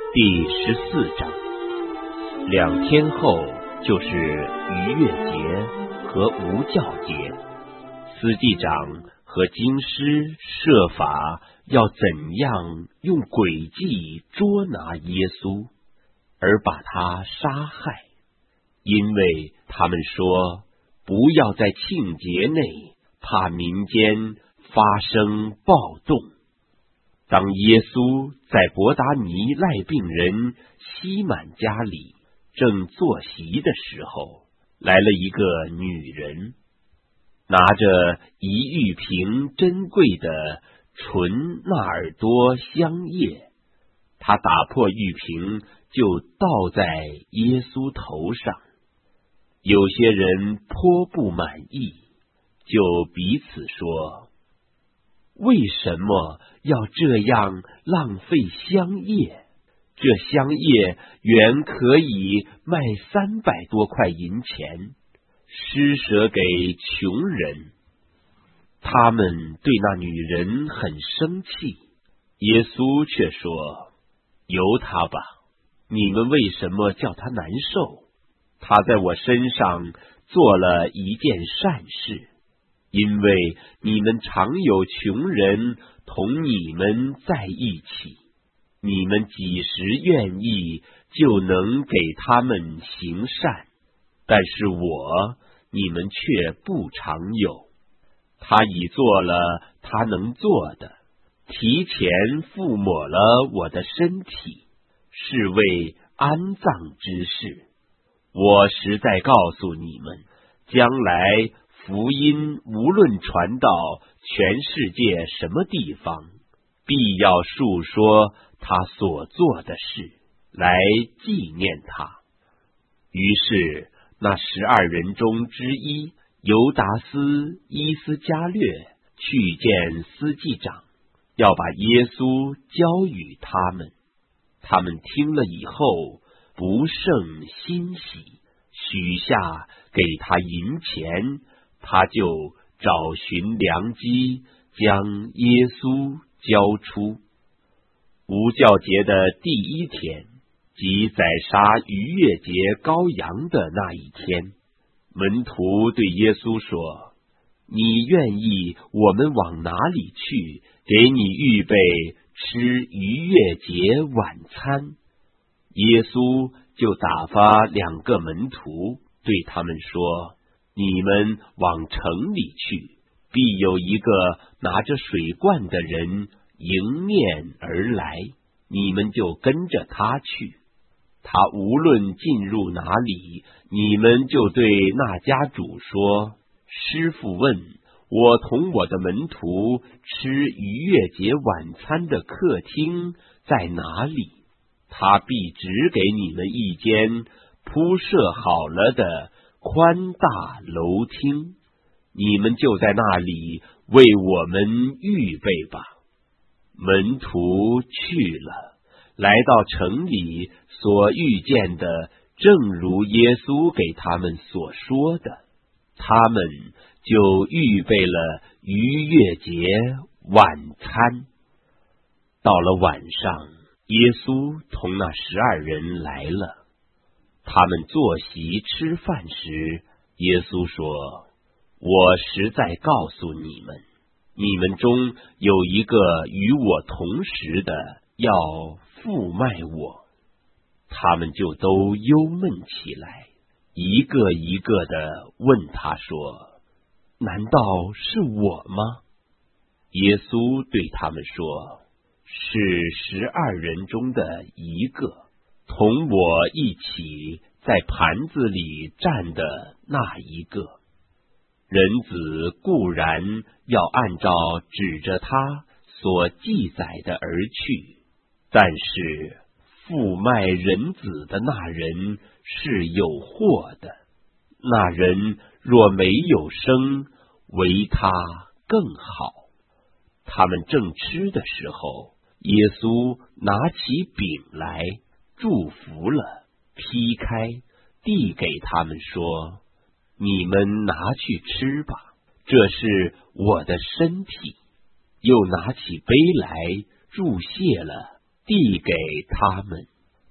第14章。2天后就是逾越节和无教节，司祭长和经师设法要怎样用诡计捉拿耶稣，而把他杀害，因为他们说不要在庆节内，怕民间发生暴动。当耶稣在伯达尼赖病人西满家里正坐席的时候，来了一个女人，拿着1玉瓶珍贵的纯纳尔多香叶，她打破玉瓶就倒在耶稣头上。有些人颇不满意，就彼此说，为什么要这样浪费香叶？这香叶原可以卖300多块银钱，施舍给穷人。他们对那女人很生气，耶稣却说，由她吧，你们为什么叫她难受？她在我身上做了一件善事，因为你们常有穷人同你们在一起，你们几时愿意就能给他们行善，但是你们却不常有。他已做了他能做的，提前覆抹了我的身体，是为安葬之事。我实在告诉你们，将来福音无论传到全世界什么地方，必要述说他所做的事，来纪念他。于是那12人中之一犹达斯伊斯加略去见司祭长，要把耶稣交与他们。他们听了以后不胜欣喜，许下给他银钱，他就找寻良机，将耶稣交出。无教节的第1天，即宰杀逾越节羔羊的那一天，门徒对耶稣说，你愿意我们往哪里去，给你预备吃逾越节晚餐？耶稣就打发2个门徒，对他们说，你们往城里去，必有一个拿着水罐的人迎面而来，你们就跟着他去。他无论进入哪里，你们就对那家主说，师傅问我同我的门徒吃逾越节晚餐的客厅在哪里，他必指给你们一间铺设好了的宽大楼厅，你们就在那里为我们预备吧。门徒去了，来到城里所遇见的正如耶稣给他们所说的，他们就预备了逾越节晚餐。到了晚上，耶稣同那12人来了，他们坐席吃饭时，耶稣说，我实在告诉你们，你们中有一个与我同食的要负卖我。他们就都忧闷起来，一个一个的问他说，难道是我吗？耶稣对他们说，是12人中的一个，同我一起在盘子里站的那一个。人子固然要按照指着他所记载的而去，但是负卖人子的那人是有祸的。那人若没有生，为他更好。他们正吃的时候，耶稣拿起饼来，祝福了，劈开，递给他们说，你们拿去吃吧，这是我的身体。又拿起杯来，祝谢了，递给他们。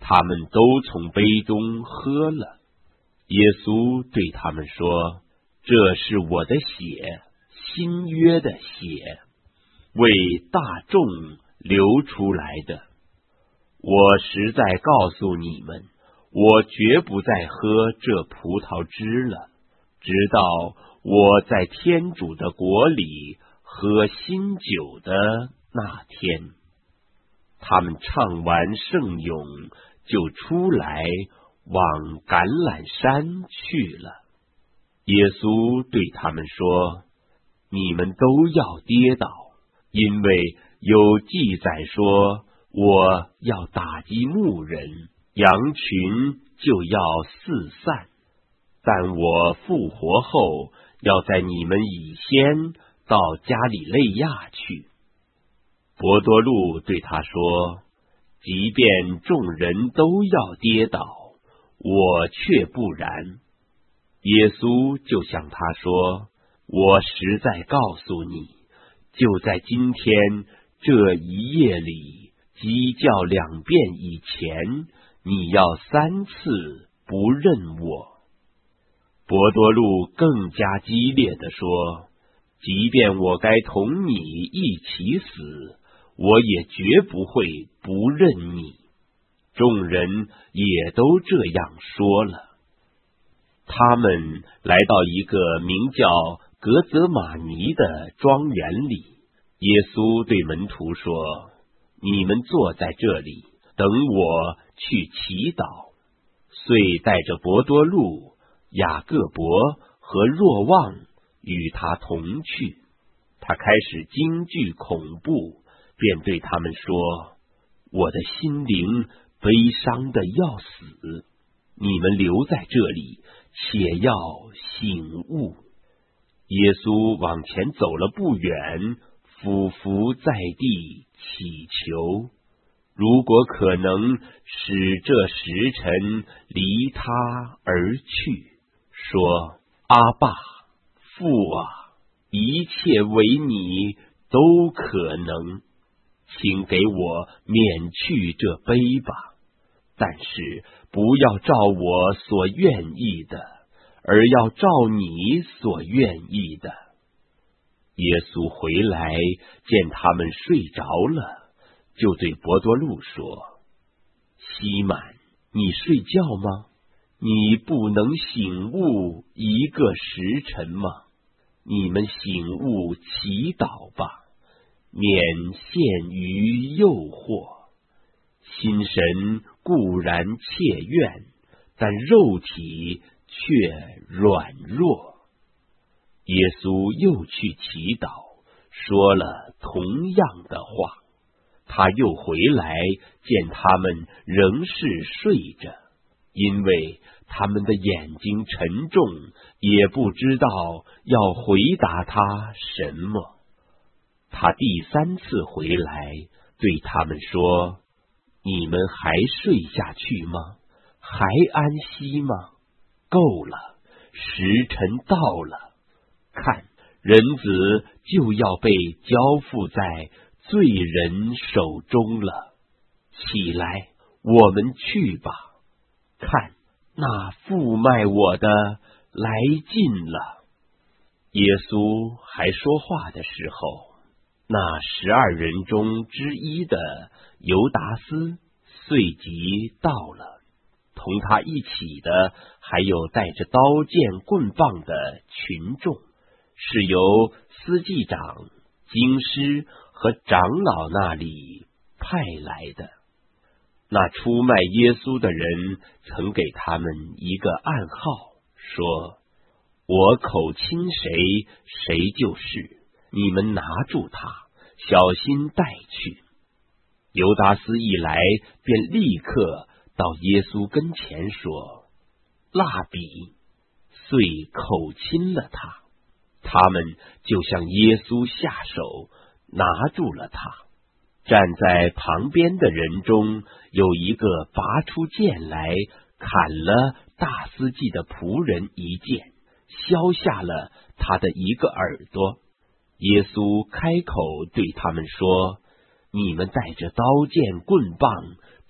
他们都从杯中喝了。耶稣对他们说：这是我的血，新约的血，为大众流出来的。我实在告诉你们，我绝不再喝这葡萄汁了，直到我在天主的国里喝新酒的那天。他们唱完圣咏，就出来往橄榄山去了。耶稣对他们说：你们都要跌倒，因为有记载说，我要打击牧人，羊群就要四散。但我复活后，要在你们以先到加里肋亚去。伯多禄对他说：即便众人都要跌倒，我却不然。耶稣就向他说：我实在告诉你，就在今天这一夜里，鸡叫2遍以前，你要3次不认我。伯多禄更加激烈地说：即便我该同你一起死，我也绝不会不认你。众人也都这样说了。他们来到一个名叫格泽马尼的庄园里，耶稣对门徒说：你们坐在这里，等我去祈祷。遂带着伯多禄、雅各伯和若望与他同去。他开始惊惧恐怖，便对他们说：我的心灵悲伤的要死，你们留在这里，且要醒悟。耶稣往前走了不远，俯伏在地祈求，如果可能，使这时辰离他而去，说：阿爸，父啊，一切为你都可能，请给我免去这杯吧。但是不要照我所愿意的，而要照你所愿意的。耶稣回来，见他们睡着了，就对伯多禄说：西满，你睡觉吗？你不能醒悟一个时辰吗？你们醒悟祈祷吧，免陷于诱惑。心神固然切愿，但肉体却软弱。耶稣又去祈祷，说了同样的话。他又回来，见他们仍是睡着，因为他们的眼睛沉重，也不知道要回答他什么。他第3次回来，对他们说：你们还睡下去吗？还安息吗？够了，时辰到了，看，人子就要被交付在罪人手中了。起来，我们去吧。看，那负卖我的来近了。耶稣还说话的时候，那12人中之一的犹达斯遂即到了，同他一起的还有带着刀剑棍棒的群众，是由司祭长、经师和长老那里派来的。那出卖耶稣的人曾给他们一个暗号，说：我口亲谁，谁就是，你们拿住他，小心带去。犹达斯一来，便立刻到耶稣跟前说：辣彼，遂口亲了他。他们就向耶稣下手，拿住了他。站在旁边的人中，有一个拔出剑来，砍了大司祭的仆人一剑，削下了他的一个耳朵。耶稣开口对他们说：你们带着刀剑棍棒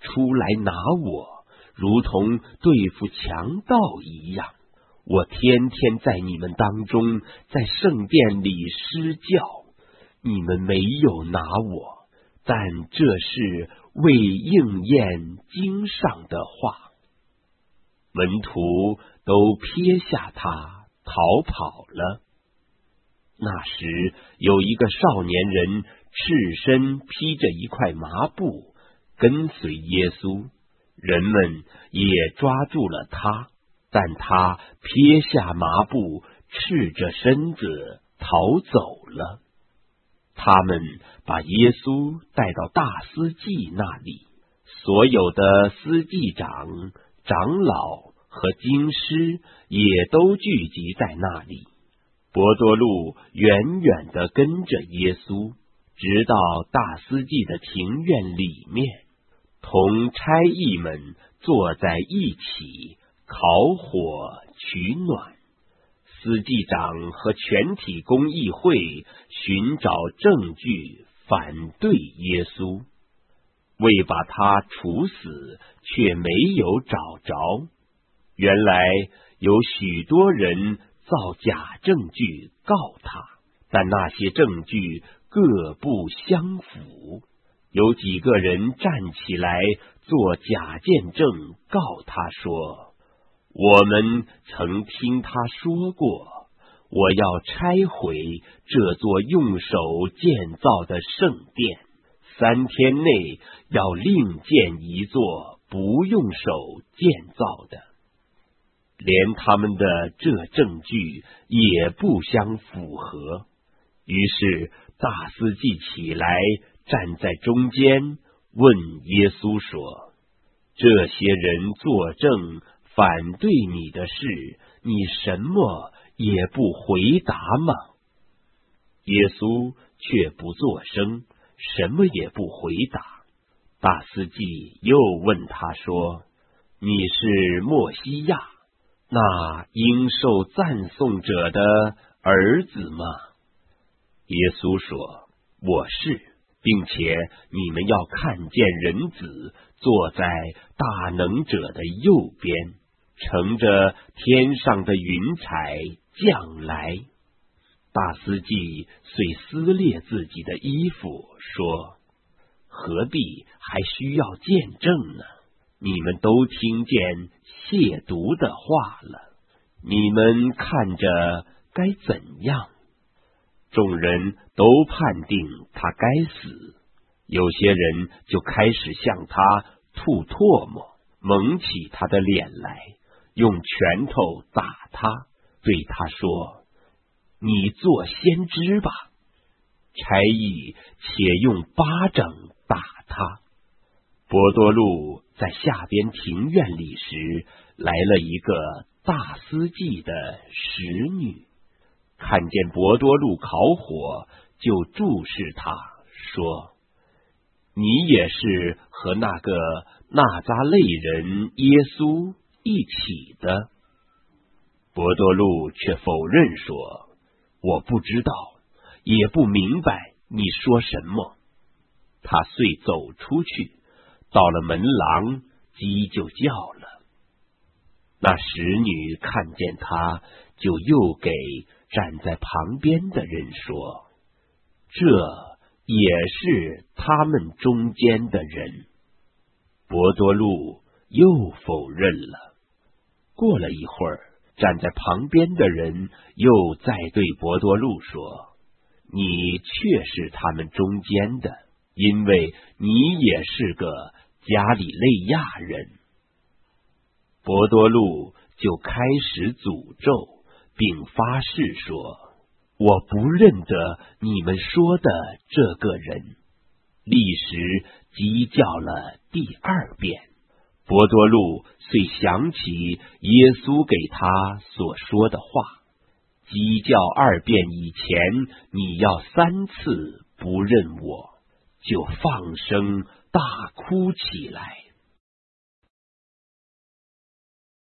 出来拿我，如同对付强盗一样。我天天在你们当中，在圣殿里施教，你们没有拿我，但这是为应验经上的话。门徒都撇下他，逃跑了。那时有一个少年人，赤身披着一块麻布，跟随耶稣，人们也抓住了他，但他撇下麻布，赤着身子逃走了。他们把耶稣带到大司祭那里，所有的司祭长、长老和经师也都聚集在那里。伯多禄远远地跟着耶稣，直到大司祭的庭院里面，同差役们坐在一起烤火取暖。司祭长和全体公议会寻找证据反对耶稣，为把他处死，却没有找着。原来有许多人造假证据告他，但那些证据各不相符。有几个人站起来做假见证，告他说：我们曾听他说过，我要拆毁这座用手建造的圣殿，3天内要另建一座不用手建造的。连他们的这证据也不相符合。于是大司祭起来，站在中间，问耶稣说：这些人作证反对你的事，你什么也不回答吗？耶稣却不作声，什么也不回答。大司祭又问他说：你是默西亚，那应受赞颂者的儿子吗？耶稣说：我是，并且你们要看见人子坐在大能者的右边，乘着天上的云彩降来。大司祭遂撕裂自己的衣服，说：何必还需要见证呢？你们都听见亵渎的话了，你们看着该怎样？众人都判定他该死，有些人就开始向他吐唾沫，蒙起他的脸来，用拳头打他，对他说：你做先知吧。差役且用巴掌打他。伯多禄在下边庭院里时，来了一个大司祭的使女，看见伯多禄烤火，就注视他，说：你也是和那个纳匝肋人耶稣一起的。伯多禄却否认说：我不知道，也不明白你说什么。他遂走出去，到了门廊，鸡就叫了。那使女看见他，就又给站在旁边的人说：这也是他们中间的人。伯多禄又否认了。过了一会儿，站在旁边的人又再对伯多禄说：你确是他们中间的，因为你也是个加里肋亚人。伯多禄就开始诅咒，并发誓说：我不认得你们说的这个人。立时鸡叫了第2遍，伯多禄遂想起耶稣给他所说的话：鸡叫2遍以前，你要3次不认我，就放声大哭起来。